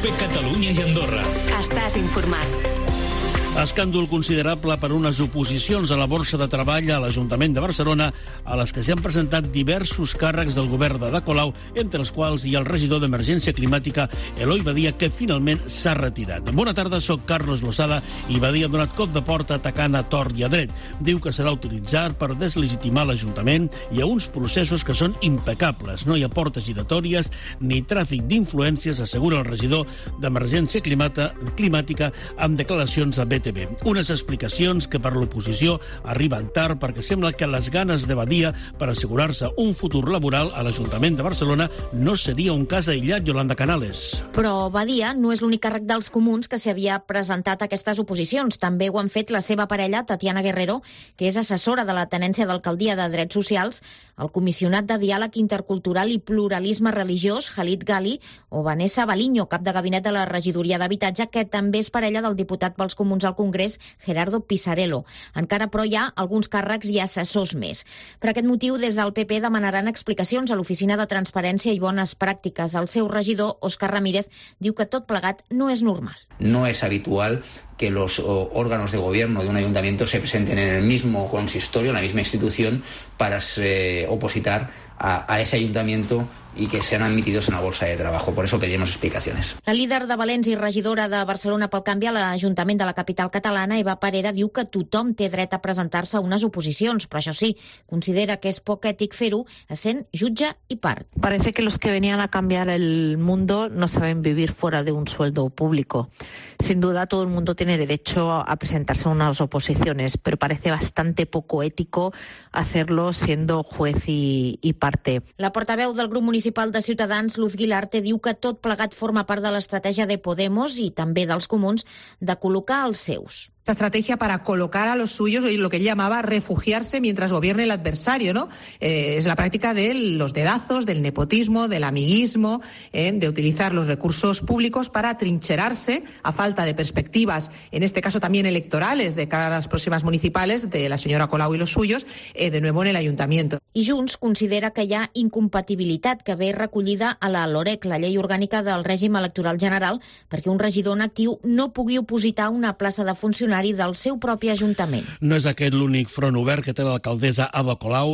COPE Catalunya i Andorra. Estàs informat. Escàndol considerable per unes oposicions a la Borsa de Treball a l'Ajuntament de Barcelona, a les que s'han presentat diversos càrrecs del govern de Ada Colau, entre els quals hi ha el regidor d'Emergència Climàtica, Eloi Badia, que finalment s'ha retirat. Bona tarda, soc Carlos Losada i Badia ha donat cop de porta atacant a tort i a dret. Diu que serà utilitzat per deslegitimar l'Ajuntament i a uns processos que són impecables. No hi ha portes giratòries ni tràfic d'influències, assegura el regidor d'Emergència Climàtica amb declaracions a BTV. Unes explicacions que per l'oposició arriben tard perquè sembla que les ganes de Badia per assegurar-se un futur laboral a l'Ajuntament de Barcelona no seria un cas aïllat, Yolanda Canales. Però Badia no és l'únic càrrec dels comuns que s'hi havia presentat a aquestes oposicions. També ho han fet la seva parella, Tatiana Guerrero, que és assessora de la Tenència d'Alcaldia de Drets Socials, el comissionat de Diàleg Intercultural i Pluralisme Religiós, Khalid Gali, o Vanessa Baliño, cap de gabinet de la Regidoria d'Habitatge, que també és parella del diputat pels comuns al Congrés, Gerardo Pisarello. Encara, però, hi ha alguns càrrecs i assessors més. Per aquest motiu, des del PP demanaran explicacions a l'Oficina de Transparència i Bones Pràctiques. El seu regidor, Òscar Ramírez, diu que tot plegat no és normal. No es habitual que los órganos de gobierno de un ayuntamiento se presenten en el mismo consistorio, en la misma institución, para opositar a ese ayuntamiento y que sean admitidos en la bolsa de trabajo. Por eso pedimos explicaciones. La líder de Valens i regidora de Barcelona pel Canvi a l'Ajuntament de la capital catalana, Eva Parera, diu que tothom té dret a presentar-se a unes oposicions, però això sí, considera que és poc ètic fer-ho essent jutge i part. Parece que los que venían a cambiar el mundo no saben vivir fuera de un sueldo público. Sin duda, todo el mundo tiene derecho a presentarse a unas oposiciones, pero parece bastante poco ético hacerlo siendo juez y parte. La portaveu del grup municipal de Ciutadans, Luz Guilarte, diu que tot plegat forma part de l'estratègia de Podemos i també dels comuns de col·locar els seus. Esta estrategia para colocar a los suyos y lo que él llamaba refugiarse mientras gobierne el adversario, ¿no? Es la práctica de los dedazos, del nepotismo, del amiguismo, de utilizar los recursos públicos para atrincherarse a falta de perspectivas, en este caso también electorales, de cara a las próximas municipales, de la señora Colau y los suyos, de nuevo en el ayuntamiento. I Junts considera que hi ha incompatibilitat que ve recollida a la LOREC, la llei orgànica del règim electoral general, perquè un regidor en actiu no pugui opositar una plaça de funcionari del seu propi ajuntament. No és aquest l'únic front obert que té l'alcaldessa Ada Colau.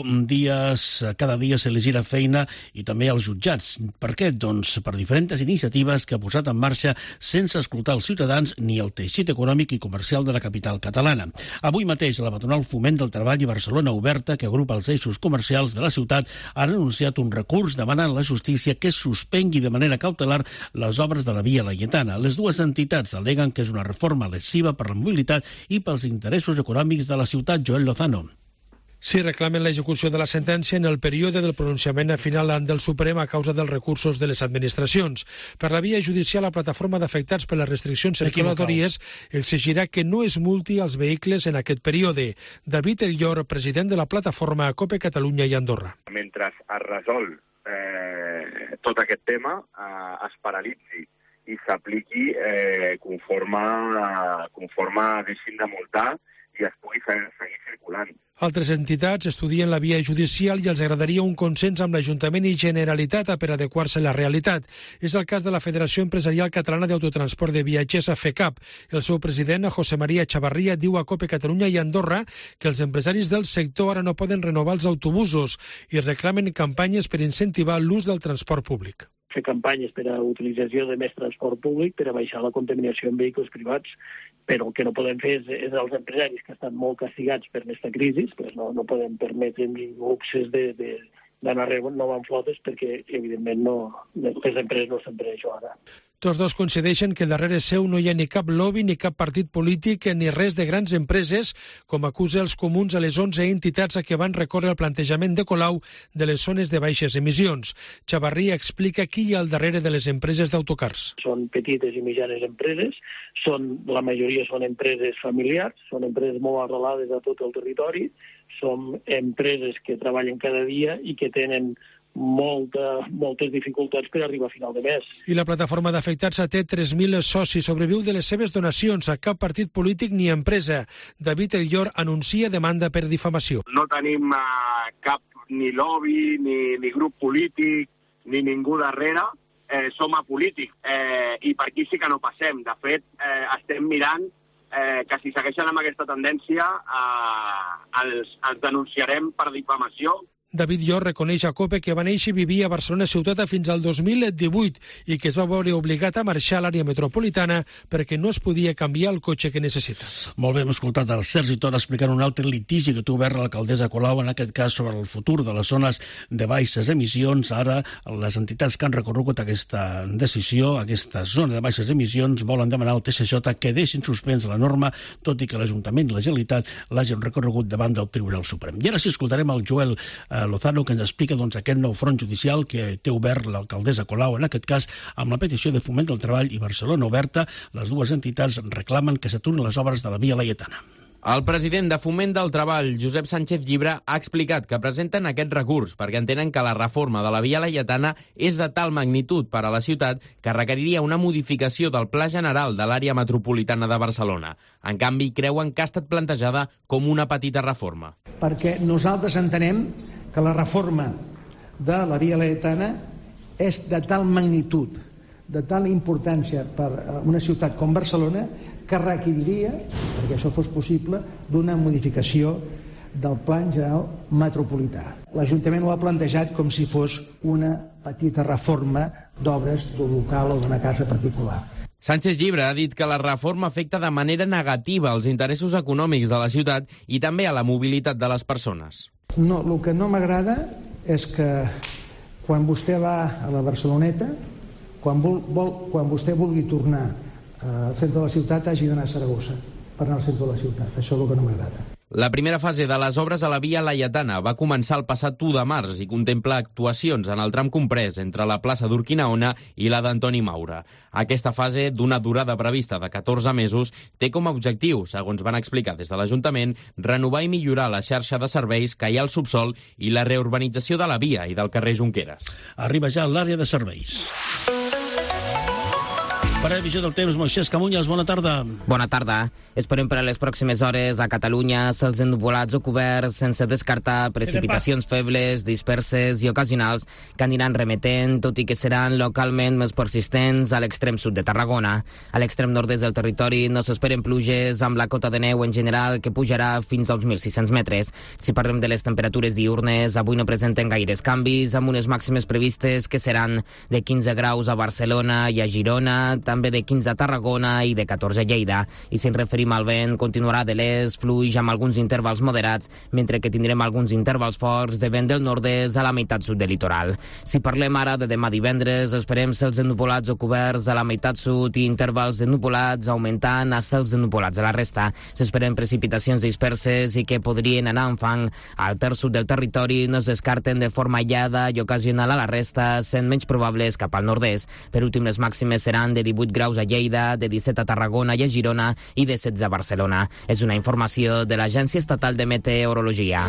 Cada dia se li gira feina i també als jutjats. Per què? Doncs per diferents iniciatives que ha posat en marxa sense escoltar els ciutadans ni el teixit econòmic i comercial de la capital catalana. Avui mateix la patronal Foment del Treball i Barcelona Oberta, que agrupa els eixos comercials de la ciutat, han anunciat un recurs demanant a la justícia que suspengui de manera cautelar les obres de la Via Laietana. Les dues entitats al·leguen que és una reforma lesiva per la mobilitat i pels interessos econòmics de la ciutat. Joel Lozano. Sí, reclamen l'execució de la sentència en el període del pronunciament final del Suprem a causa dels recursos de les administracions. Per la via judicial, la plataforma d'afectats per les restriccions circulatòries exigirà que no es multi els vehicles en aquest període. David Ellor, president de la plataforma COPE Catalunya i Andorra. Mentre es resol tot aquest tema, es paralitzi i s'apliqui conforme deixin de multar i es pugui seguir circulant. Altres entitats estudien la via judicial i els agradaria un consens amb l'Ajuntament i Generalitat per adequar-se a la realitat. És el cas de la Federació Empresarial Catalana d'Autotransport de Viatgers, a FECAP. El seu president, José María Chavarría, diu a COPE Catalunya i Andorra que els empresaris del sector ara no poden renovar els autobusos i reclamen campanyes per incentivar l'ús del transport públic. Fer campanyes per a utilització de més transport públic, per a baixar la contaminació en vehicles privats, però el que no podem fer és els empresaris que estan molt castigats per aquesta crisi, pues no podem permetre ni luxes d'anar renovant flotes perquè, evidentment, les empreses no estan per això ara. Tots dos coincideixen que darrere seu no hi ha ni cap lobby, ni cap partit polític, ni res de grans empreses, com acusa els comuns a les 11 entitats a què van recórrer el plantejament de Colau de les zones de baixes emissions. Chavarría explica qui hi ha al darrere de les empreses d'autocars. Són petites i mitjanes empreses, la majoria són empreses familiars, són empreses molt arrelades a tot el territori, són empreses que treballen cada dia i que tenen moltes dificultats per arribar a final de mes. I la plataforma d'afectats té 3.000 socis. Sobreviu de les seves donacions a cap partit polític ni empresa. David Ellor anuncia demanda per difamació. No tenim cap ni lobby, ni grup polític, ni ningú darrere. som apolítics, i per aquí sí que no passem. De fet, estem mirant que si segueixen amb aquesta tendència els denunciarem per difamació. David Llor reconeix a COPE que va néixer i vivia a Barcelona ciutat fins al 2018 i que es va veure obligat a marxar a l'àrea metropolitana perquè no es podia canviar el cotxe que necessita. Molt bé, hem escoltat el Sergi Tor explicant un altre litigi que té obert l'alcaldessa Colau, en aquest cas sobre el futur de les zones de baixes emissions. Ara, les entitats que han recorregut aquesta decisió, aquesta zona de baixes emissions, volen demanar al TSJ que deixin suspens la norma, tot i que l'Ajuntament i la Generalitat l'hagin recorregut davant del Tribunal Suprem. I ara sí escoltarem el Joel Lozano, que ens explica aquest nou front judicial que té obert l'alcaldessa Colau, en aquest cas amb la petició de Foment del Treball i Barcelona Oberta. Les dues entitats reclamen que s'aturin les obres de la Via Laietana. El president de Foment del Treball, Josep Sánchez Llibre, ha explicat que presenten aquest recurs perquè entenen que la reforma de la Via Laietana és de tal magnitud per a la ciutat que requeriria una modificació del Pla General de l'àrea metropolitana de Barcelona. En canvi, creuen que ha estat plantejada com una petita reforma. Perquè nosaltres entenem que la reforma de la Via Laietana és de tal magnitud, de tal importància per a una ciutat com Barcelona, que requeriria, perquè això fos possible, d'una modificació del Pla General Metropolità. L'Ajuntament ho ha plantejat com si fos una petita reforma d'obres d'un local o d'una casa particular. Sánchez Llibre ha dit que la reforma afecta de manera negativa els interessos econòmics de la ciutat i també a la mobilitat de les persones. No, el que no m'agrada és que quan vostè va a la Barceloneta, quan vostè vulgui tornar al centre de la ciutat, hagi d'anar a Saragossa per anar al centre de la ciutat. Això és el que no m'agrada. La primera fase de les obres a la Via Laietana va començar el passat 1 de març i contempla actuacions en el tram comprès entre la plaça d'Urquinaona i la d'Antoni Maura. Aquesta fase, d'una durada prevista de 14 mesos, té com a objectiu, segons van explicar des de l'Ajuntament, renovar i millorar la xarxa de serveis que hi ha al subsol i la reurbanització de la via i del carrer Junqueras. Arriba ja a l'àrea de serveis. Previsió del temps, Moisès Camunyes, bona tarda. Bona tarda. Esperem per a les pròximes hores a Catalunya cels ennuvolats o coberts, sense descartar precipitacions febles, disperses i ocasionals que aniran remetent, tot i que seran localment més persistents a l'extrem sud de Tarragona. A l'extrem nord-est del territori no s'esperen pluges, amb la cota de neu en general que pujarà fins als 1.600 metres. Si parlem de les temperatures diurnes, avui no presenten gaires canvis, amb unes màximes previstes que seran de 15 graus a Barcelona i a Girona, també de 15 a Tarragona i de 14 a Lleida. I si ens referim al vent, continuarà de l'est, fluix amb alguns intervals moderats, mentre que tindrem alguns intervals forts de vent del nord-est a la meitat sud del litoral. Si parlem ara de demà divendres, esperem cels ennuvolats o coberts a la meitat sud i intervals de nuvolats augmentant a cels ennuvolats a la resta. S'esperen precipitacions disperses i que podrien anar en fang. Al terç sud del territori no es descarten de forma aïllada i ocasional a la resta, sent menys probables cap al nord-est. Per últim, les màximes seran de 18 graus a Lleida, de 17 a Tarragona i a Girona i de 16 a Barcelona. És una informació de l'Agència Estatal de Meteorologia.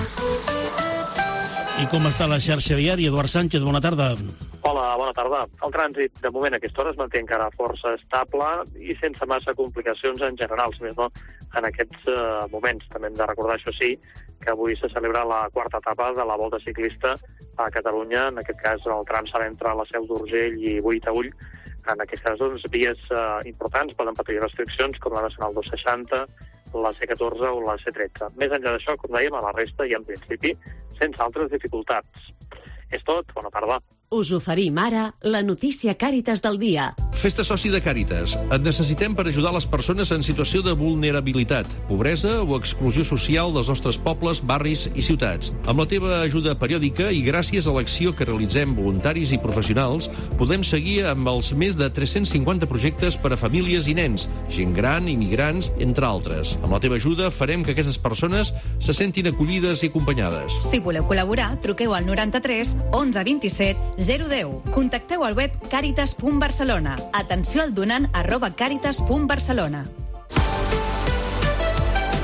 I com està la xarxa viària? Eduard Sánchez, bona tarda. Hola, bona tarda. El trànsit, de moment, a aquesta hora es manté encara força estable i sense massa complicacions en general, més no en aquests moments. També hem de recordar, això sí, que avui se celebra la quarta etapa de la Volta Ciclista a Catalunya. En aquest cas, el tram serà entre la Seu d'Urgell i Boí-Taüll. En aquest cas, doncs, vies importants poden patir restriccions, com la Nacional 260, la C14 o la C13. Més enllà d'això, com dèiem, a la resta i en principi sense altres dificultats. És tot, bona tarda. Us oferim ara la notícia Càritas del dia. Fes-te soci de Càritas. Et necessitem per ajudar les persones en situació de vulnerabilitat, pobresa o exclusió social dels nostres pobles, barris i ciutats. Amb la teva ajuda periòdica i gràcies a l'acció que realitzem voluntaris i professionals, podem seguir amb els més de 350 projectes per a famílies i nens, gent gran, immigrants, entre altres. Amb la teva ajuda farem que aquestes persones se sentin acollides i acompanyades. Si voleu col·laborar, truqueu al 93 11 27 010. Contacteu al web caritas.barcelona. Atenció al donant @caritas.barcelona.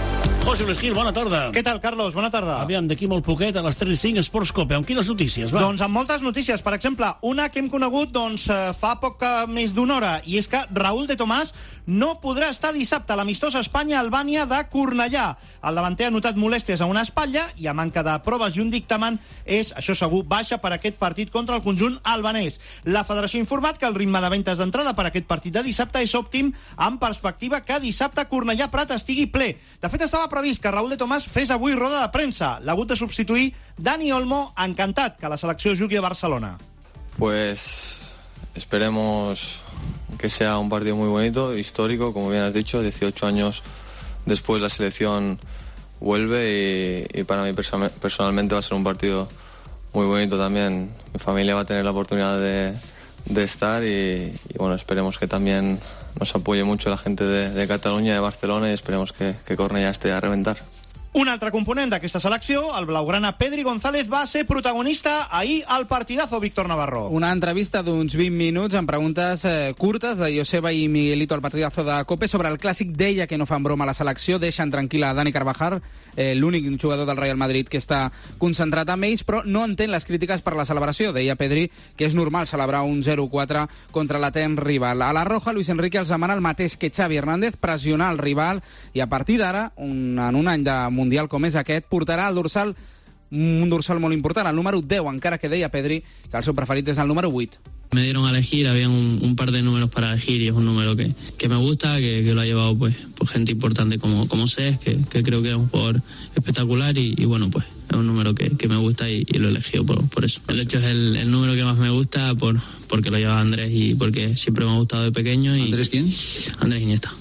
José Luis Gil, bona tarda. Què tal, Carlos? Bona tarda. Aviam, d'aquí molt poquet, a les 3:05, Esports Cope. Amb quines notícies, va? Doncs amb moltes notícies. Per exemple, una que hem conegut fa poc més d'una hora, i és que Raúl de Tomàs no podrà estar dissabte a l'amistós Espanya-Albània de Cornellà. El davanter ha notat molèsties a una espatlla i a manca de proves i un dictamen és, això segur, baixa per aquest partit contra el conjunt albanès. La federació ha informat que el ritme de ventes d'entrada per aquest partit de dissabte és òptim, amb perspectiva que dissabte Cornellà-Prat estigui ple. De fet, estava previst que Raúl de Tomàs fes avui roda de premsa. L'ha hagut de substituir Dani Olmo, encantat que la selecció jugui a Barcelona. Pues esperemos que sea un partido muy bonito, histórico, como bien has dicho. 18 años después la selección vuelve y para mí personalmente va a ser un partido muy bonito también. Mi familia va a tener la oportunidad de estar y bueno, esperemos que también nos apoye mucho la gente de Cataluña, de Barcelona, y esperemos que Cornellà esté a reventar. Un altre component d'aquesta selecció, el blaugrana Pedri González, va ser protagonista ahir al partidazo, Víctor Navarro. Una entrevista d'uns 20 minuts amb preguntes curtes de Joseba i Miguelito al partidazo de COPE sobre el clàssic. Deia que no fan broma a la selecció, deixen tranquil·la a Dani Carvajal, l'únic jugador del Real Madrid que està concentrat amb ells, però no entén les crítiques per la celebració. Deia Pedri que és normal celebrar un 0-4 contra l'atén rival. A la Roja, Luis Enrique els demana el mateix que Xavi Hernández, pressionar el rival, i a partir d'ara, en un any de Mundial com és aquest, portarà el dorsal, un dorsal molt important, el número 10, encara que deia Pedri que el seu preferit és el número 8. Me dieron a elegir, había un par de números para elegir y es un número que me gusta, que lo ha llevado pues gente importante como Cés, que creo que es un jugador espectacular y bueno, pues es un número que me gusta y lo he elegido por eso. El hecho es el número que más me gusta porque lo lleva Andrés y porque siempre me ha gustado de pequeño. ¿Andrés quién? Andrés Iniesta.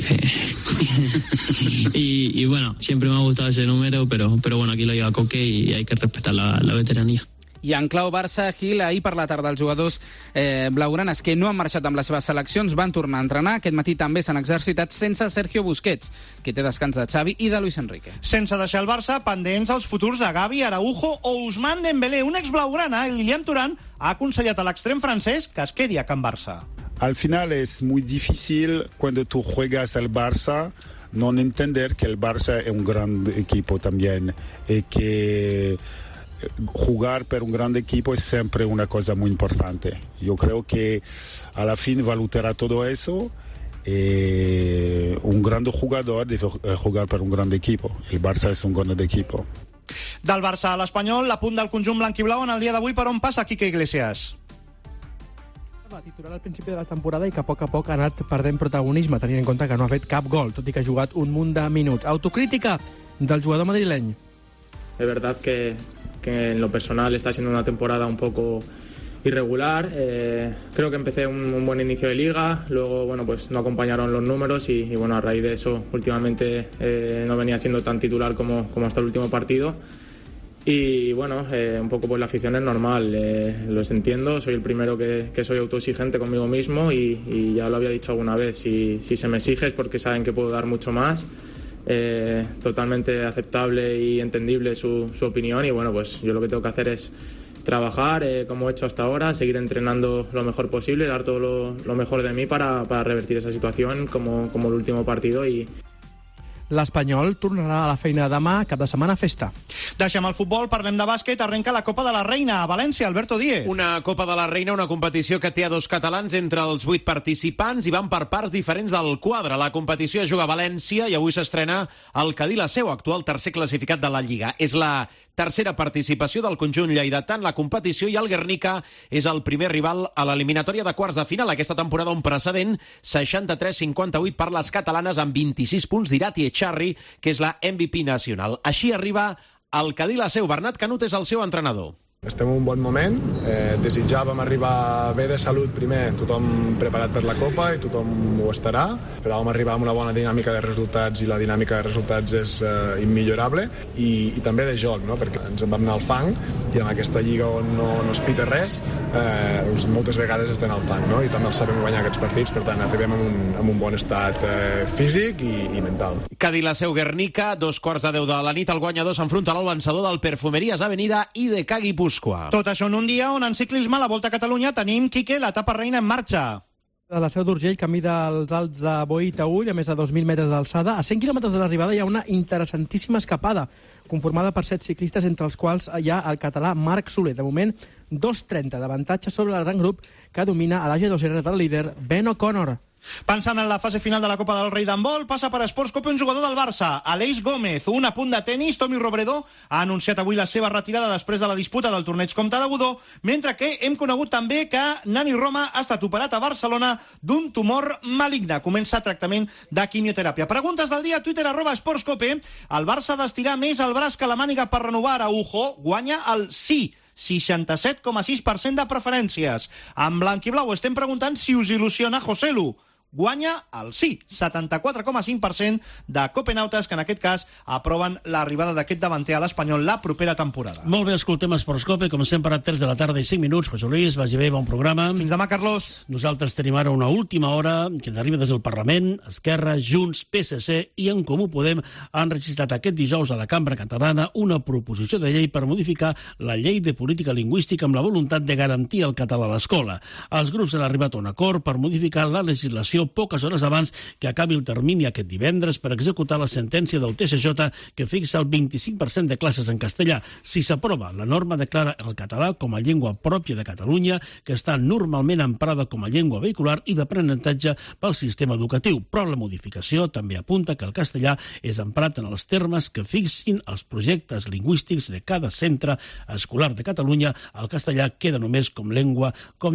Y bueno, siempre me ha gustado ese número, pero bueno, aquí lo lleva Coque y hay que respetar la veteranía. I en clau Barça, Gil, ahir per la tarda els jugadors blaugranes que no han marxat amb les seves seleccions van tornar a entrenar. Aquest matí també s'han exercitat sense Sergio Busquets, que té descans de Xavi i de Luis Enrique. Sense deixar el Barça, pendents els futurs de Gavi, Araujo o Ousmane Dembélé. Un ex-blaugrana, Lilian Thuram, ha aconsellat a l'extrem francès que es quedi a Can Barça. Al final es muy difícil cuando tú juegas al Barça no entender que el Barça es un gran equipo también y que jugar per un gran equipo es siempre una cosa muy importante. Yo creo que a la fin valutará todo eso. Un gran jugador debe jugar per un gran equipo. El Barça es un gran equipo. Del Barça a l'Espanyol, l'apunt del conjunt blanc i blau en el dia d'avui. Per on passa Quique Iglesias? Va titular al principi de la temporada i que a poc ha anat perdent protagonisme, tenint en compte que no ha fet cap gol, tot i que ha jugat un munt de minuts. Autocrítica del jugador madrileny. Es verdad que en lo personal está siendo una temporada un poco irregular. Creo que empecé un buen inicio de liga, luego bueno, pues no acompañaron los números y bueno, a raíz de eso últimamente no venía siendo tan titular como hasta el último partido. Y bueno, un poco pues la afición es normal, los entiendo, soy el primero que soy autoexigente conmigo mismo y ya lo había dicho alguna vez, si se me exige es porque saben que puedo dar mucho más. Totalmente aceptable y entendible su opinión y bueno, pues yo lo que tengo que hacer es trabajar como he hecho hasta ahora, seguir entrenando lo mejor posible, dar todo lo mejor de mí para revertir esa situación como el último partido y L'Espanyol tornarà a la feina demà, cap de setmana festa. Deixem el futbol, parlem de bàsquet, arrenca la Copa de la Reina a València, Alberto Díez. Una Copa de la Reina, una competició que té a 2 catalans entre els 8 participants i van per parts diferents del quadre. La competició es juga a València i avui s'estrena el Cadí la Seu, actual tercer classificat de la Lliga. És la tercera participació del conjunt lleidatà en la competició i el Guernica és el primer rival a l'eliminatòria de quarts de final. Aquesta temporada un precedent, 63-58 per les catalanes amb 26 punts d'Irati Echarri, que és la MVP nacional. Així arriba el Cadí la Seu. Bernat Canut és el seu entrenador. Estem en un bon moment, desitjàvem arribar bé de salut primer, tothom preparat per la Copa i tothom ho estarà. Esperàvem arribar amb una bona dinàmica de resultats i la dinàmica de resultats és immillorable i també de joc, no? Perquè ens en vam anar al fang i en aquesta lliga on no es pita res, moltes vegades estem al fang, no? I també els sabem guanyar aquests partits, per tant arribem amb un bon estat físic i mental. Cadí la Seu Guernica, 2:15 de la nit, el guanyador s'enfronta al vencedor del Perfumerías Avenida i de Guipúscoa. Tot això en un dia on en ciclisme a la Volta a Catalunya tenim, Quique, l'etapa reina en marxa. De la Seu d'Urgell, camí dels Alps de Boí i Taüll, a més de 2.000 metres d'alçada. A 100 quilòmetres de l'arribada hi ha una interessantíssima escapada, conformada per 7 ciclistes, entre els quals hi ha el català Marc Soler. De moment, 2.30 d'avantatge sobre el gran grup que domina a l'AG2R del líder Ben O'Connor. Pensant en la fase final de la Copa del Rei d'handbol, passa per Esports Copa un jugador del Barça, Aleix Gómez. Un apunt de tennis, Tommy Robredo ha anunciat avui la seva retirada després de la disputa del torneig Comte de Godó, mentre que hem conegut també que Nani Roma ha estat operat a Barcelona d'un tumor maligne. Comença tractament de quimioteràpia. Preguntes del dia, Twitter, @SportsCope. El Barça ha d'estirar més el braç que la màniga per renovar Araujo. Guanya el sí. 67,6% de preferències. En blanc i blau estem preguntant si us il·lusiona Joselu. Guanya el sí, 74,5% de copenautes que en aquest cas aproven l'arribada d'aquest davanter a l'Espanyol la propera temporada. Molt bé, escoltem Esportscope, com sempre a 3 de la tarda i 5 minuts. José Luis, vagi bé, bon programa. Fins demà, Carlos. Nosaltres tenim ara una última hora que ens arriba des del Parlament. Esquerra, Junts, PSC i En Comú Podem han registrat aquest dijous a la Cambra Catalana una proposició de llei per modificar la llei de política lingüística amb la voluntat de garantir el català a l'escola. Els grups han arribat a un acord per modificar la legislació poques hores abans que acabi el termini aquest divendres per executar la sentència del TSJ que fixa el 25% de classes en castellà. Si s'aprova, la norma declara el català com a llengua pròpia de Catalunya, que està normalment emprada com a llengua vehicular i d'aprenentatge pel sistema educatiu, però la modificació també apunta que el castellà és emprat en els termes que fixin els projectes lingüístics de cada centre escolar de Catalunya. El castellà queda només com llengua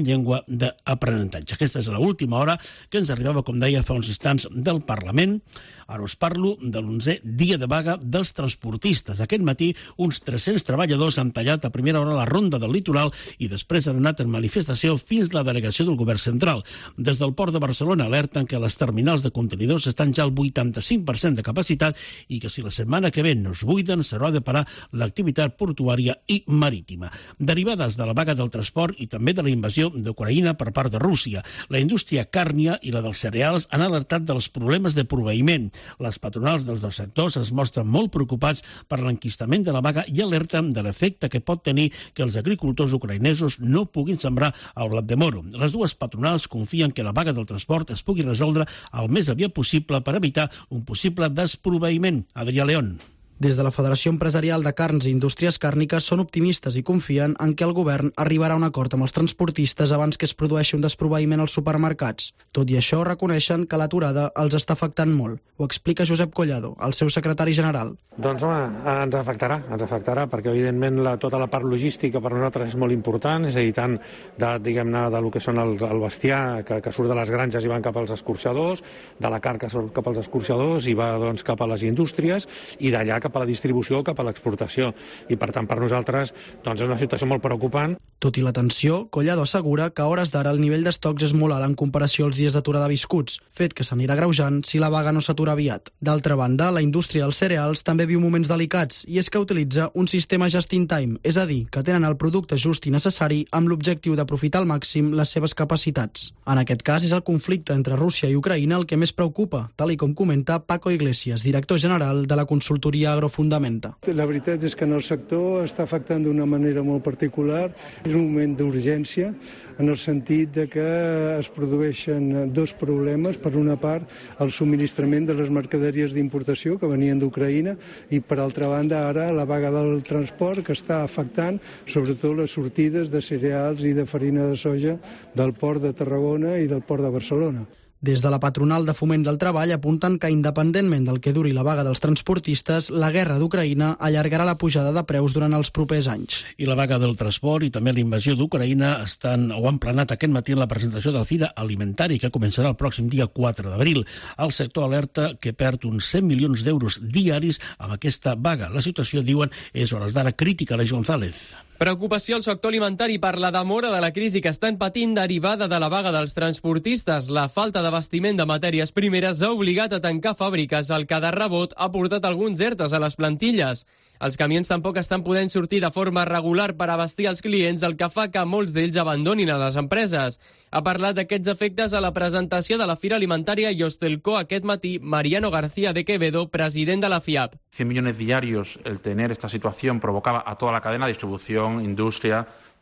d'aprenentatge. Aquesta és l'última hora que ens arribava, com deia fa uns instants, del Parlament. Ara us parlo de l'11è dia de vaga dels transportistes. Aquest matí, uns 300 treballadors han tallat a primera hora la ronda del litoral i després han anat en manifestació fins a la delegació del govern central. Des del Port de Barcelona alerten que les terminals de contenidors estan ja al 85% de capacitat i que si la setmana que ve no es buiden, s'haurà de parar l'activitat portuària i marítima. Derivades de la vaga del transport i també de la invasió d'Ucraïna per part de Rússia, la indústria càrnia i la dels cereals han alertat dels problemes de proveïment. Les patronals dels dos sectors es mostren molt preocupats per l'enquistament de la vaga i alerten de l'efecte que pot tenir que els agricultors ucraïnesos no puguin sembrar el blat de moro. Les dues patronals confien que la vaga del transport es pugui resoldre el més aviat possible per evitar un possible desproveïment. Adrià León. Des de la Federació Empresarial de Carns i Indústries Càrniques són optimistes i confien en que el govern arribarà a un acord amb els transportistes abans que es produeixi un desproveïment als supermercats. Tot i això, reconeixen que l'aturada els està afectant molt. Ho explica Josep Collado, el seu secretari general. Doncs home, ens afectarà perquè evidentment tota la part logística per nosaltres és molt important, és a dir, tant diguem-ne del que són el bestiar que surt de les granges i van cap als escorxadors, de la carn que surt cap als escorxadors i va doncs cap a les indústries i d'allà cap a la distribució, cap a l'exportació. I per tant per nosaltres doncs és una situació molt preocupant. Tot i la tensió, Collado assegura que a hores d'ara el nivell d'estocs és molt alt en comparació als dies d'aturada viscuts, fet que s'anirà agreujant si la vaga no s'atura aviat. D'altra banda, la indústria dels cereals també viu moments delicats i és que utilitza un sistema just-in-time, és a dir, que tenen el producte just i necessari amb l'objectiu d'aprofitar al màxim les seves capacitats. En aquest cas és el conflicte entre Rússia i Ucraïna el que més preocupa, tal i com comenta Paco Iglesias, director general de la consultoria Agrofundamenta. La veritat és que en el sector està afectant d'una manera molt particular. És un moment d'urgència en el sentit de que es produeixen dos problemes. Per una part, el subministrament de les mercaderies d'importació que venien d'Ucraïna i per altra banda ara la vaga del transport que està afectant sobretot les sortides de cereals i de farina de soja del port de Tarragona i del port de Barcelona. Des de la patronal de Foment del Treball apunten que, independentment del que duri la vaga dels transportistes, la guerra d'Ucraïna allargarà la pujada de preus durant els propers anys. I la vaga del transport i també la invasió d'Ucraïna han planat aquest matí en la presentació del Fira Alimentari, que començarà el pròxim dia 4 d'abril. El sector alerta que perd uns 100 milions d'euros diaris amb aquesta vaga. La situació, diuen, és a hores d'ara crítica. Aleix González. Preocupació al sector alimentari per la demora de la crisi que estan patint derivada de la vaga dels transportistes. La falta d'abastiment de matèries primeres ha obligat a tancar fàbriques, el que de rebot ha portat alguns ERTEs a les plantilles. Els camions tampoc estan podent sortir de forma regular per abastir els clients, el que fa que molts d'ells abandonin a les empreses. Ha parlat d'aquests efectes a la presentació de la Fira Alimentària i Hostelco aquest matí Mariano García de Quevedo, president de la FIAP. 100 millones diarios, el tener esta situación provocaba a toda la cadena, distribución, industria,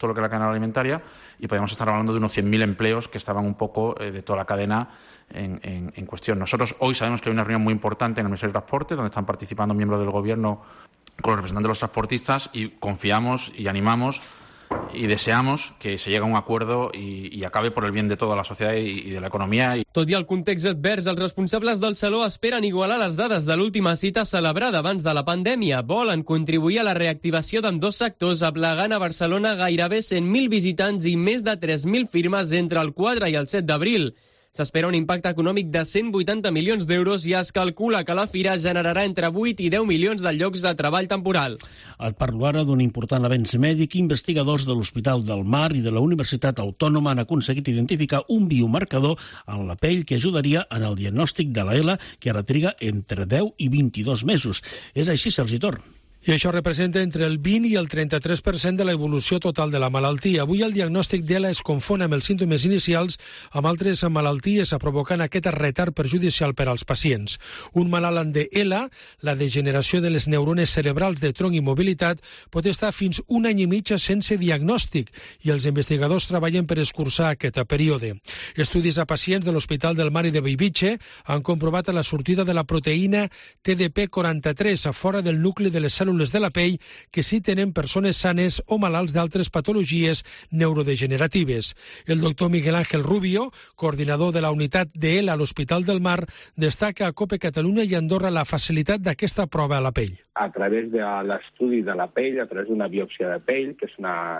todo lo que es la cadena alimentaria, y podemos estar hablando de unos 100.000 empleos que estaban un poco de toda la cadena en cuestión. Nosotros hoy sabemos que hay una reunión muy importante en el Ministerio de Transporte, donde están participando miembros del Gobierno con los representantes de los transportistas, y confiamos y animamos i deseamos que se llegue a un acuerdo i acabe por el bien de tota la societat i de l'economia. Tot i el context advers, els responsables del Saló esperen igualar les dades de l'última cita celebrada abans de la pandèmia. Volen contribuir a la reactivació d'ambdós sectors, aplegant a Barcelona gairebé 100.000 visitants i més de 3.000 firmes entre el 4 i el 7 d'abril. S'espera un impacte econòmic de 180 milions d'euros i es calcula que la fira generarà entre 8 i 10 milions de llocs de treball temporal. Et parlo ara d'un important avenç mèdic. Investigadors de l'Hospital del Mar i de la Universitat Autònoma han aconseguit identificar un biomarcador en la pell que ajudaria en el diagnòstic de la ELA, que ara triga entre 10 i 22 mesos. És així, Sergi Tor. I això representa entre el 20 i el 33% de l'evolució total de la malaltia. Avui el diagnòstic d'ELA es confon amb els símptomes inicials amb altres malalties, provocant aquest retard perjudicial per als pacients. Un malalt amb ELA, la degeneració de les neurones cerebrals de tronc i mobilitat, pot estar fins un any i mig sense diagnòstic i els investigadors treballen per escurçar aquest període. Estudis a pacients de l'Hospital del Mar i de Bellvitge han comprovat la sortida de la proteïna TDP43 a fora del nucli de les cèl·lules de la pell que sí tenen persones sanes o malalts d'altres patologies neurodegeneratives. El doctor Miguel Ángel Rubio, coordinador de la unitat d'ELA a l'Hospital del Mar, destaca a COPE Catalunya i Andorra la facilitat d'aquesta prova a la pell. A través de l'estudi de la pell, a través d'una biòpsia de pell, que és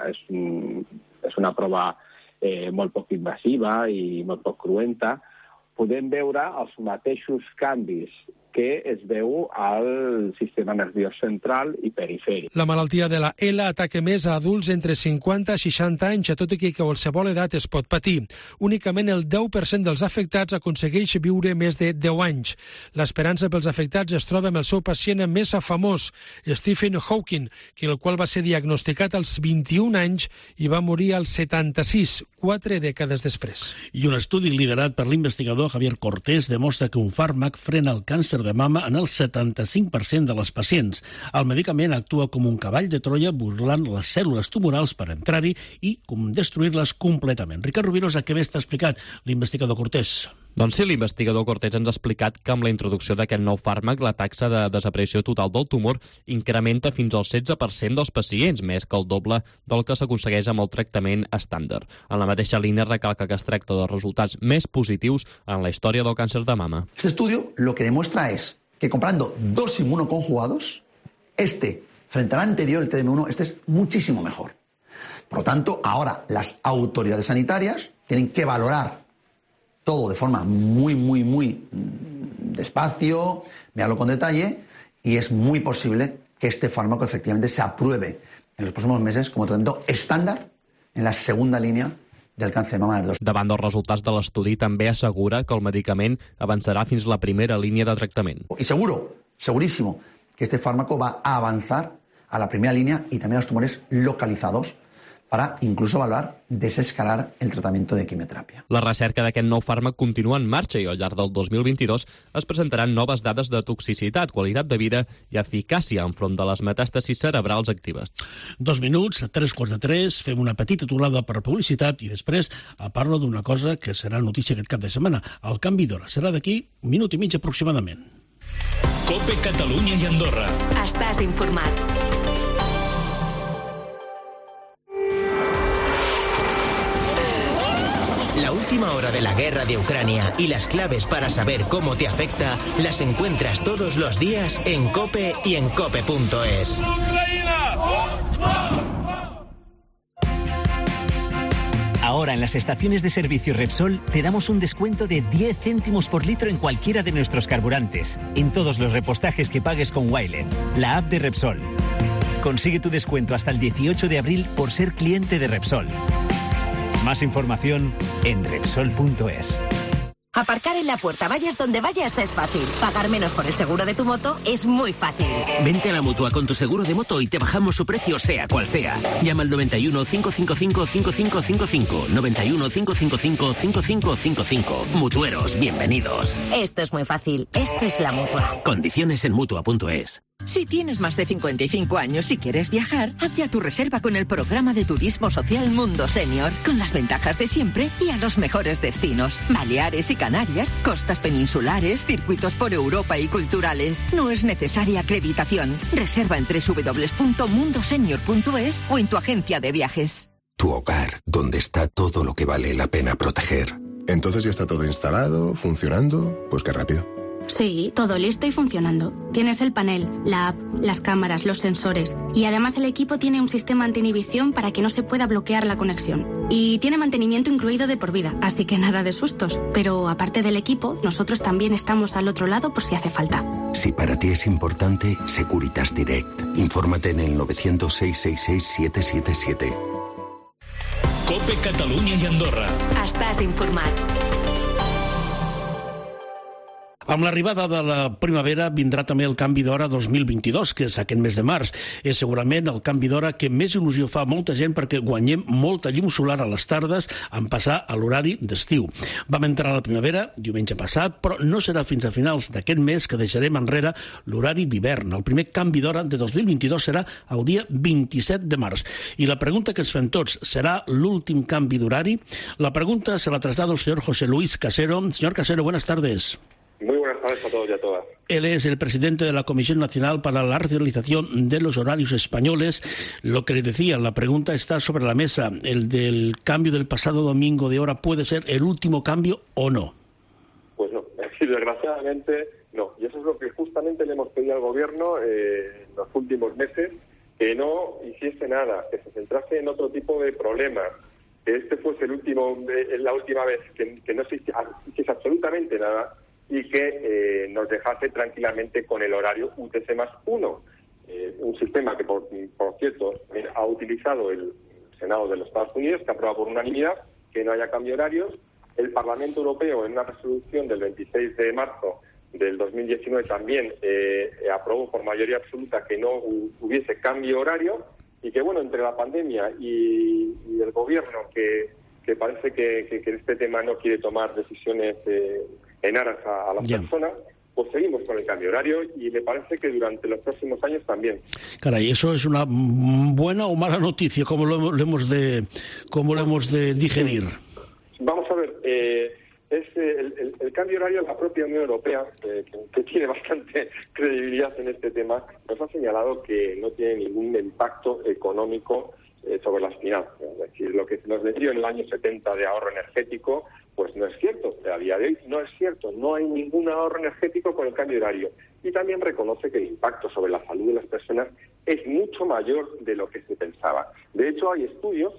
una prova molt poc invasiva i molt poc cruenta, podem veure els mateixos canvis que es veu al sistema nerviós central i perifèric. La malaltia de la ELA ataca més a adults entre 50 i 60 anys, tot i que qualsevol edat es pot patir. Únicament el 10% dels afectats aconsegueix viure més de 10 anys. L'esperança pels afectats es troba amb el seu pacient més famós, Stephen Hawking, el qual va ser diagnosticat als 21 anys i va morir als 76, 4 dècades després. I un estudi liderat per l'investigador Javier Cortés demostra que un fàrmac frena el càncer de mama en el 75% de les pacients. El medicament actua com un cavall de Troia burlant les cèl·lules tumorals per entrar-hi i com destruir-les completament. Ricard Rubiros, a què més t'ha explicat l'investigador Cortés? Doncs sí, l'investigador Cortés ens ha explicat que amb la introducció d'aquest nou fàrmac la taxa de desaparició total del tumor incrementa fins al 16% dels pacients, més que el doble del que s'aconsegueix amb el tractament estàndard. En la mateixa línia recalca que es tracta de resultats més positius en la història del càncer de mama. Este estudio lo que demuestra es que comparando dos inmunoconjugados, frente al anterior, el TDM1, es muchísimo mejor. Por lo tanto, ahora las autoridades sanitarias tienen que valorar todo de forma muy despacio, mirarlo con detalle, y es muy posible que este fármaco efectivamente se apruebe en los próximos meses como tratamiento estándar en la segunda línea del càncer de mama. Davant dels resultats de l'estudi, també assegura que el medicament avançarà fins la primera línia de tractament. Y segurísimo, que este fármaco va a avanzar a la primera línea y también a los tumores localizados para incluso valorar desescalar el tratamiento de quimioteràpia. La recerca d'aquest nou fàrmac continua en marxa i al llarg del 2022 es presentaran noves dades de toxicitat, qualitat de vida i eficàcia enfront de les metàstasis cerebrals actives. 2 minuts, 3:45, fem una petita aturada per publicitat i després parlo d'una cosa que serà notícia aquest cap de setmana. El canvi d'hora serà d'aquí un minut i mig aproximadament. COPE Catalunya i Andorra. Estàs informat. La última hora de la guerra de Ucrania y las claves para saber cómo te afecta las encuentras todos los días en COPE y en COPE.es. Ahora en las estaciones de servicio Repsol te damos un descuento de 10 céntimos por litro en cualquiera de nuestros carburantes, en todos los repostajes que pagues con Wilet, la app de Repsol. Consigue tu descuento hasta el 18 de abril por ser cliente de Repsol. Más información en Repsol.es. Aparcar en la puerta, vayas donde vayas, es fácil. Pagar menos por el seguro de tu moto es muy fácil. Vente a la Mutua con tu seguro de moto y te bajamos su precio sea cual sea. Llama al 91 555 5555. 91 555 5555. Mutueros, bienvenidos. Esto es muy fácil. Esto es la Mutua. Condiciones en Mutua.es. Si tienes más de 55 años y quieres viajar, haz ya tu reserva con el programa de turismo social Mundo Senior, con las ventajas de siempre y a los mejores destinos. Baleares y Canarias, costas peninsulares, circuitos por Europa y culturales. No es necesaria acreditación. Reserva en www.mundosenior.es o en tu agencia de viajes. Tu hogar, donde está todo lo que vale la pena proteger. Entonces ya está todo instalado, funcionando. Pues qué rápido. Sí, todo listo y funcionando. Tienes el panel, la app, las cámaras, los sensores. Y además el equipo tiene un sistema anti-inhibición para que no se pueda bloquear la conexión. Y tiene mantenimiento incluido de por vida, así que nada de sustos. Pero aparte del equipo, nosotros también estamos al otro lado por si hace falta. Si para ti es importante, Securitas Direct. Infórmate en el 900-666-777. COPE Catalunya i Andorra. Estàs informat. Amb l'arribada de la primavera vindrà també el canvi d'hora 2022, que és aquest mes de març. És segurament el canvi d'hora que més il·lusió fa a molta gent perquè guanyem molta llum solar a les tardes en passar a l'horari d'estiu. Vam entrar a la primavera diumenge passat, però no serà fins a finals d'aquest mes que deixarem enrere l'horari d'hivern. El primer canvi d'hora de 2022 serà el dia 27 de març. I la pregunta que ens fem tots, serà l'últim canvi d'horari? La pregunta se la traslado al señor José Luis Casero. Señor Casero, buenas tardes. Muy buenas tardes a todos y a todas. Él es el presidente de la Comisión Nacional para la Racionalización de los Horarios Españoles. Lo que le decía, la pregunta está sobre la mesa. ¿El del cambio del pasado domingo de hora puede ser el último cambio o no? Pues no, desgraciadamente no. Y eso es lo que justamente le hemos pedido al Gobierno en los últimos meses, que no hiciese nada, que se centrase en otro tipo de problemas, que este fuese la última vez que no se hiciese absolutamente nada, y que nos dejase tranquilamente con el horario UTC+1, un sistema que, por cierto, ha utilizado el Senado de los Estados Unidos, que aprueba por unanimidad que no haya cambio de horarios. El Parlamento Europeo, en una resolución del 26 de marzo del 2019, también aprobó por mayoría absoluta que no hubiese cambio horario, y que, bueno, entre la pandemia y el Gobierno, que parece que este tema no quiere tomar decisiones en aras a las personas, pues seguimos con el cambio horario y me parece que durante los próximos años también. Caray, ¿eso es una buena o mala noticia? ¿Cómo lo hemos de digerir? Vamos a ver, el cambio horario, la propia Unión Europea, que tiene bastante credibilidad en este tema, nos ha señalado que no tiene ningún impacto económico sobre las finanzas. Es decir, lo que se nos vendió en el año 70 de ahorro energético, pues no es cierto. A día de hoy no es cierto. No hay ningún ahorro energético con el cambio horario. Y también reconoce que el impacto sobre la salud de las personas es mucho mayor de lo que se pensaba. De hecho, hay estudios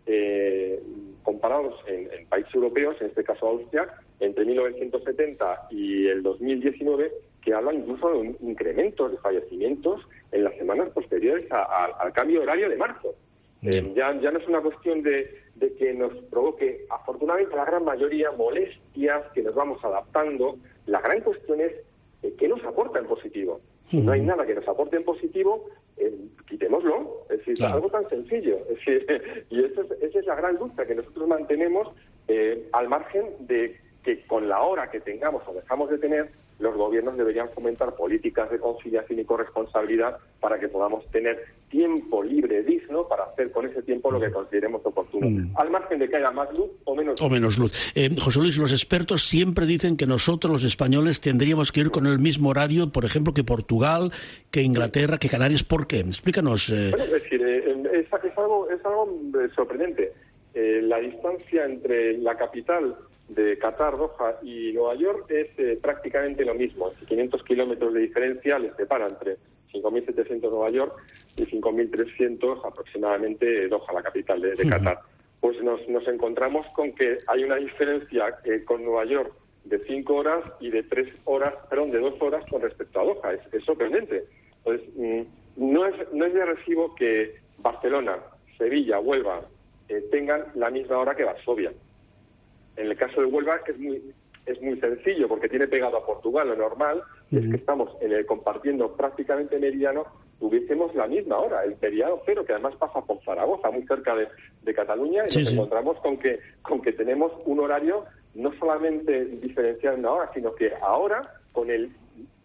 comparados en países europeos, en este caso Austria, entre 1970 y el 2019, que hablan incluso de un incremento de fallecimientos en las semanas posteriores al cambio horario de marzo. Ya no es una cuestión de que nos provoque, afortunadamente, la gran mayoría molestias, que nos vamos adaptando. La gran cuestión es qué nos aporta en positivo. Si no hay nada que nos aporte en positivo, quitémoslo. Es decir, algo tan sencillo. Es decir, y esa es la gran lucha que nosotros mantenemos, al margen de que con la hora que tengamos o dejamos de tener, los gobiernos deberían fomentar políticas de conciliación y corresponsabilidad para que podamos tener tiempo libre digno para hacer con ese tiempo lo que consideremos oportuno, al margen de que haya más luz o menos luz. O menos luz. José Luis, los expertos siempre dicen que nosotros, los españoles, tendríamos que ir con el mismo horario, por ejemplo, que Portugal, que Inglaterra, que Canarias. ¿Por qué? Explícanos. Bueno, es decir, es algo sorprendente. La distancia entre la capital de Qatar, Doha y Nueva York es prácticamente lo mismo. 500 kilómetros de diferencia les separa entre 5.700 Nueva York y 5.300 aproximadamente Doha, la capital de Qatar. Pues nos encontramos con que hay una diferencia con Nueva York de 5 horas y de 2 horas con respecto a Doha. Es sorprendente. Entonces, no es de recibo que Barcelona, Sevilla, Huelva tengan la misma hora que Varsovia. En el caso de Huelva es muy sencillo, porque tiene pegado a Portugal. Lo normal es que estamos compartiendo prácticamente meridiano, tuviésemos la misma hora, el meridiano cero, que además pasa por Zaragoza, muy cerca de Cataluña, y nos encontramos con que tenemos un horario no solamente diferenciado en una hora, sino que ahora, con el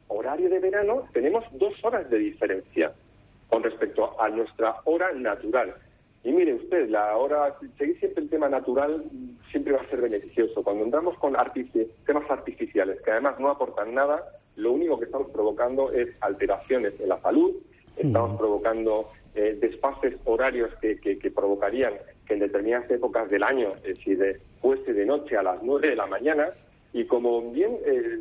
horario de verano tenemos 2 horas de diferencia con respecto a nuestra hora natural. Y mire usted, seguir siempre el tema natural siempre va a ser beneficioso. Cuando entramos con temas artificiales que además no aportan nada, lo único que estamos provocando es alteraciones en la salud, estamos provocando desfases horarios que provocarían que en determinadas épocas del año, si fuese de noche a las 9 de la mañana, y como bien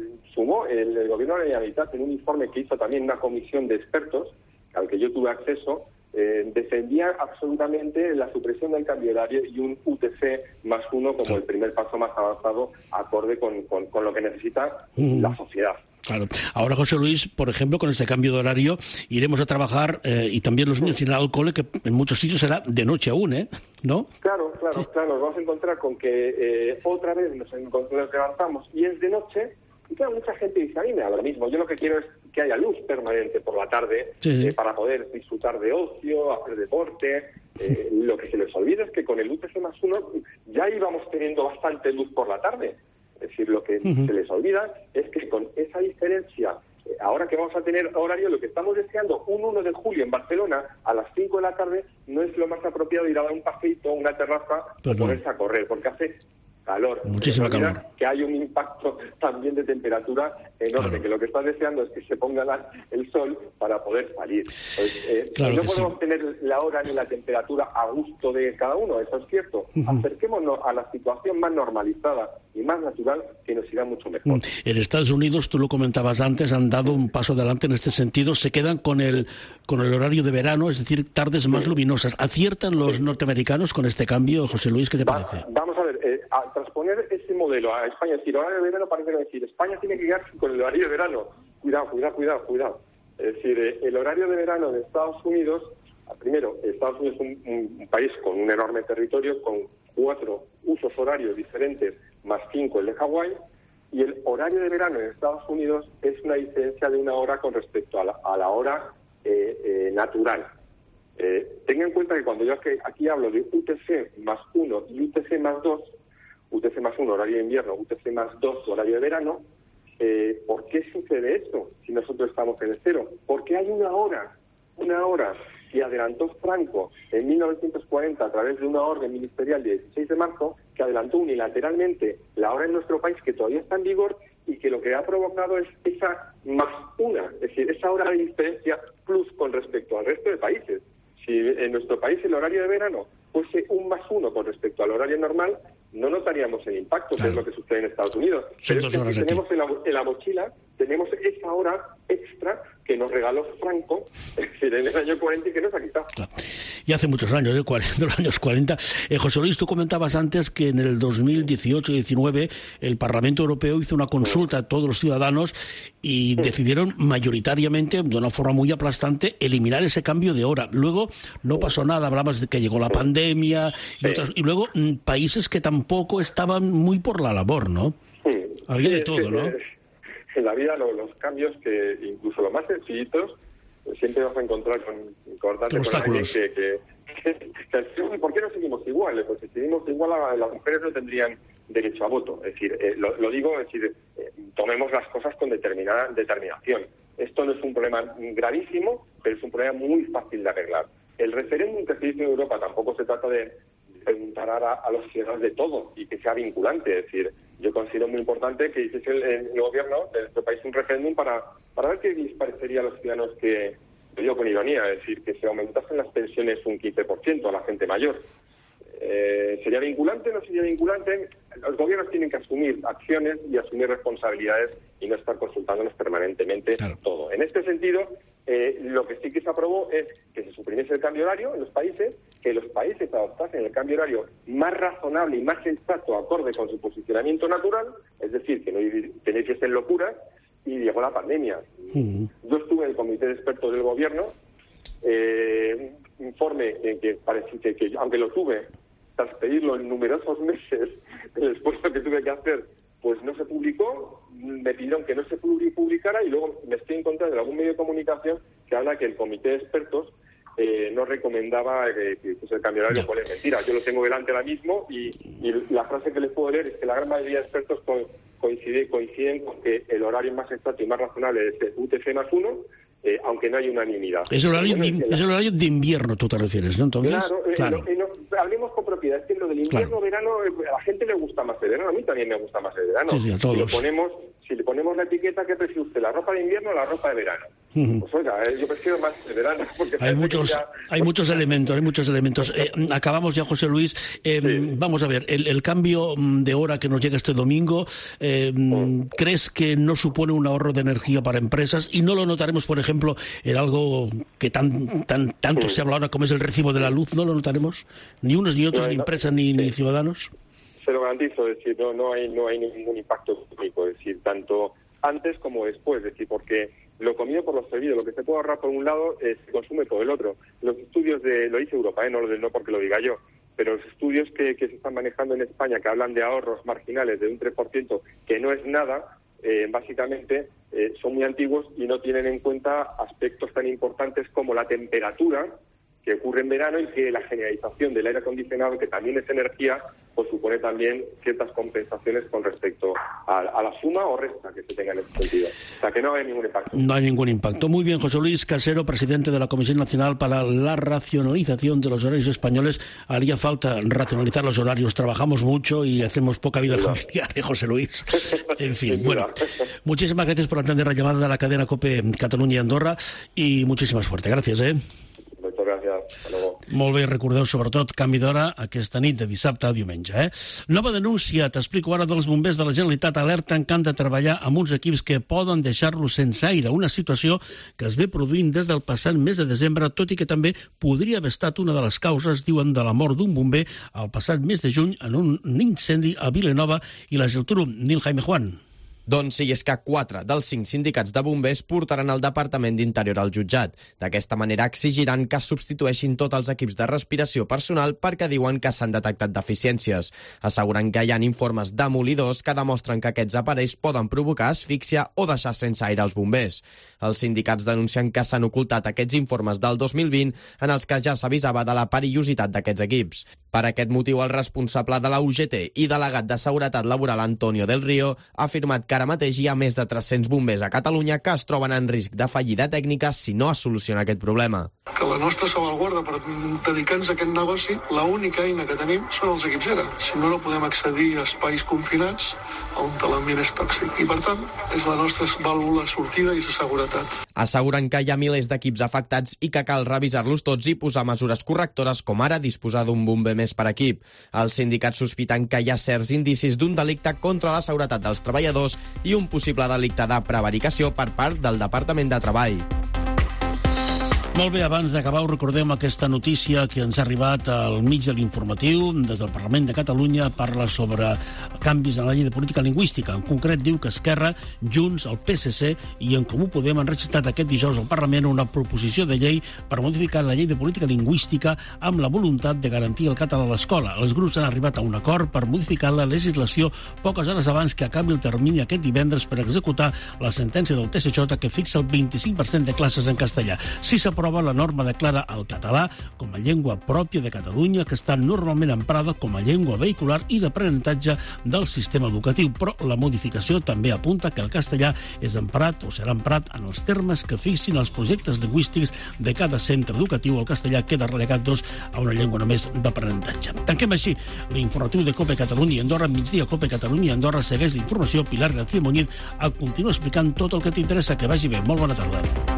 sumó el gobierno de la Generalitat en un informe que hizo también una comisión de expertos, al que yo tuve acceso, defendía absolutamente la supresión del cambio horario y un UTC +1 como el primer paso más avanzado, acorde con lo que necesita la sociedad. Claro. Ahora, José Luis, por ejemplo, con este cambio de horario, iremos a trabajar, y también los niños irán al cole, que en muchos sitios será de noche aún, ¿no? Claro, nos vamos a encontrar con que otra vez nos levantamos y es de noche, y claro, mucha gente dice, a mí me da lo mismo, yo lo que quiero es que haya luz permanente por la tarde, para poder disfrutar de ocio, hacer deporte. Lo que se les olvida es que con el UTC +1 ya íbamos teniendo bastante luz por la tarde. Es decir, lo que se les olvida es que con esa diferencia, ahora que vamos a tener horario, lo que estamos deseando, un 1 de julio en Barcelona, a las 5 de la tarde, no es lo más apropiado ir a dar un paseíto, una terraza, o ponerse a correr, porque hace calor. Muchísima calor. Que hay un impacto también de temperatura enorme, que lo que estás deseando es que se ponga el sol para poder salir. Pues, no podemos tener la hora ni la temperatura a gusto de cada uno, eso es cierto. Acerquémonos a la situación más normalizada y más natural, que nos irá mucho mejor. En Estados Unidos, tú lo comentabas antes, han dado un paso adelante en este sentido, se quedan con el horario de verano, es decir, tardes más luminosas. ¿Aciertan los norteamericanos con este cambio, José Luis? ¿Qué te parece? Vamos a ver, a transponer ese modelo a España, es decir, horario de verano, parece decir, España tiene que quedarse con el horario de verano. Cuidado. Es decir, el horario de verano de Estados Unidos, primero, Estados Unidos es un país con un enorme territorio, con 4 usos horarios diferentes, más 5 el de Hawái, y el horario de verano en Estados Unidos es una diferencia de 1 hora con respecto a la hora natural. Tenga en cuenta que cuando yo aquí hablo de UTC +1 y UTC +2, UTC +1 horario de invierno, UTC +2 horario de verano, ¿por qué sucede esto si nosotros estamos en el cero? Porque hay una hora que adelantó Franco en 1940 a través de una orden ministerial de 16 de marzo, que adelantó unilateralmente la hora en nuestro país, que todavía está en vigor, y que lo que ha provocado es esa +1, es decir, esa hora de diferencia plus con respecto al resto de países. Si en nuestro país el horario de verano fuese un +1 con respecto al horario normal, no notaríamos el impacto, que es lo que sucede en Estados Unidos. Pero es que si tenemos en la mochila, tenemos esa hora extra que nos regaló Franco, es decir, en el año 40, y que nos ha quitado. Y hace muchos años, de los años 40. José Luis, tú comentabas antes que en el 2018-19 el Parlamento Europeo hizo una consulta a todos los ciudadanos y decidieron mayoritariamente, de una forma muy aplastante, eliminar ese cambio de hora. Luego no pasó nada, hablabas de que llegó la pandemia y luego países que tampoco estaban muy por la labor, ¿no? Había de todo, ¿no? En la vida los cambios, que incluso los más sencillitos, siempre vas a encontrar con alguien que ¿por qué no seguimos igual? Pues si seguimos igual, las mujeres no tendrían derecho a voto. Es decir, lo digo, es decir, tomemos las cosas con determinada determinación. Esto no es un problema gravísimo, pero es un problema muy fácil de arreglar. El referéndum que se hizo en Europa tampoco se trata de preguntar a los ciudadanos de todo y que sea vinculante. Es decir, yo considero muy importante que hiciese el gobierno de nuestro país un referéndum para ver qué les parecería a los ciudadanos, que, lo digo con ironía, es decir, que se aumentasen las pensiones un 15% a la gente mayor. ¿Sería vinculante o no sería vinculante? Los gobiernos tienen que asumir acciones y asumir responsabilidades y no estar consultándonos permanentemente todo. En este sentido, lo que sí que se aprobó es que se suprimiese el cambio horario en los países, que los países adoptasen el cambio horario más razonable y más sensato, acorde con su posicionamiento natural, es decir, que no tenéis que ser locuras, y llegó la pandemia. Yo estuve en el comité de expertos del gobierno, informe que parece que aunque lo tuve, tras pedirlo en numerosos meses, el esfuerzo que tuve que hacer, pues no se publicó, me pidieron que no se publicara, y luego me estoy encontrando en algún medio de comunicación que habla que el comité de expertos no recomendaba que el cambio horario, cual es mentira. Yo lo tengo delante ahora mismo y la frase que les puedo leer es que la gran mayoría de expertos coinciden con que el horario más exacto y más razonable es UTC más 1, aunque no hay unanimidad. Es el horario de invierno, tú te refieres, ¿no? Entonces, claro. Hablemos con propiedad, es que lo del invierno-verano, a la gente le gusta más el verano, a mí también me gusta más el verano. Sí, a todos. Si le ponemos la etiqueta, ¿qué prefiere usted, la ropa de invierno o la ropa de verano? Pues oiga, yo prefiero más el verano. Porque hay muchos elementos. Acabamos ya, José Luis. Vamos a ver, el cambio de hora que nos llega este domingo, ¿crees que no supone un ahorro de energía para empresas? Y no lo notaremos, por ejemplo, en algo que tanto se habla ahora como es el recibo de la luz, ¿no lo notaremos? Ni unos ni otros, ni empresas ni ciudadanos. Se lo garantizo, es decir, no hay ningún impacto económico, es decir, tanto antes como después, es decir, porque lo comido por lo servido, lo que se puede ahorrar por un lado se consume por el otro. Los estudios lo dice Europa, no porque lo diga yo, pero los estudios que se están manejando en España, que hablan de ahorros marginales de un 3%, que no es nada, básicamente son muy antiguos y no tienen en cuenta aspectos tan importantes como la temperatura que ocurre en verano y que la generalización del aire acondicionado, que también es energía, pues supone también ciertas compensaciones con respecto a la suma o resta que se tenga en ese sentido. O sea, que no hay ningún impacto. No hay ningún impacto. Muy bien, José Luis Casero, presidente de la Comisión Nacional para la Racionalización de los Horarios Españoles. Haría falta racionalizar los horarios. Trabajamos mucho y hacemos poca vida familiar, José Luis. En fin, bueno, muchísimas gracias por atender la llamada de la cadena COPE Catalunya i Andorra y muchísima suerte. Gràcies, Moltes gràcies. Hasta luego. Molt bé, recordeu sobretot canvi d'hora aquesta nit de dissabte a diumenge. Nova denúncia, t'explico ara, dels bombers de la Generalitat. Alerten que han de treballar amb uns equips que poden deixar-los sense aire, una situació que es ve produint des del passat mes de desembre, tot i que també podria haver estat una de les causes, diuen, de la mort d'un bomber el passat mes de juny en un incendi a Vilanova i la Geltrú. Nil Jaime Juan. Doncs sí, és que 4 dels 5 sindicats de bombers portaran el Departament d'Interior al jutjat. D'aquesta manera exigiran que es substitueixin tots els equips de respiració personal perquè diuen que s'han detectat deficiències. Asseguren que hi ha informes demolidors que demostren que aquests aparells poden provocar asfíxia o deixar sense aire als bombers. Els sindicats denuncien que s'han ocultat aquests informes del 2020 en els que ja s'avisava de la perillositat d'aquests equips. Per aquest motiu, el responsable de la UGT i delegat de Seguretat Laboral, Antonio del Río, ha afirmat que ara mateix hi ha més de 300 bombers a Catalunya que es troben en risc de fallida tècnica si no es soluciona aquest problema. Que la nostra salvaguarda per dedicar-nos a aquest negoci, l'única eina que tenim són els equips ERA. Si no, no podem accedir a espais confinats on l'ambient és tòxic. I, per tant, és la nostra vàlvula de sortida i de seguretat. Asseguren que hi ha milers d'equips afectats i que cal revisar-los tots i posar mesures correctores, com ara disposar d'un bomber més per equip. Els sindicats sospiten que hi ha certs indicis d'un delicte contra la seguretat dels treballadors i un possible delicte de prevaricació per part del Departament de Treball. Molt bé, abans d'acabar us recordem aquesta notícia que ens ha arribat al mig de l'informatiu des del Parlament de Catalunya. Parla sobre canvis en la llei de política lingüística. En concret diu que Esquerra, Junts, el PSC i En Comú Podem han registrat aquest dijous al Parlament una proposició de llei per modificar la llei de política lingüística amb la voluntat de garantir el català a l'escola. Els grups han arribat a un acord per modificar la legislació poques hores abans que acabi el termini aquest divendres per executar la sentència del TSJ que fixa el 25% de classes en castellà. Si s'aprova, la norma declara el català com a llengua pròpia de Catalunya que està normalment emprada com a llengua vehicular i d'aprenentatge del sistema educatiu, però la modificació també apunta que el castellà és emprat o serà emprat en els termes que fixin els projectes lingüístics de cada centre educatiu. El castellà queda relegat, a una llengua només d'aprenentatge. Tanquem així l'informatiu de COPE Catalunya i Andorra. Migdia, COPE Catalunya i Andorra segueix la informació. Pilar García Muñiz continua explicant tot el que t'interessa. Que vagi bé. Molt bona tarda.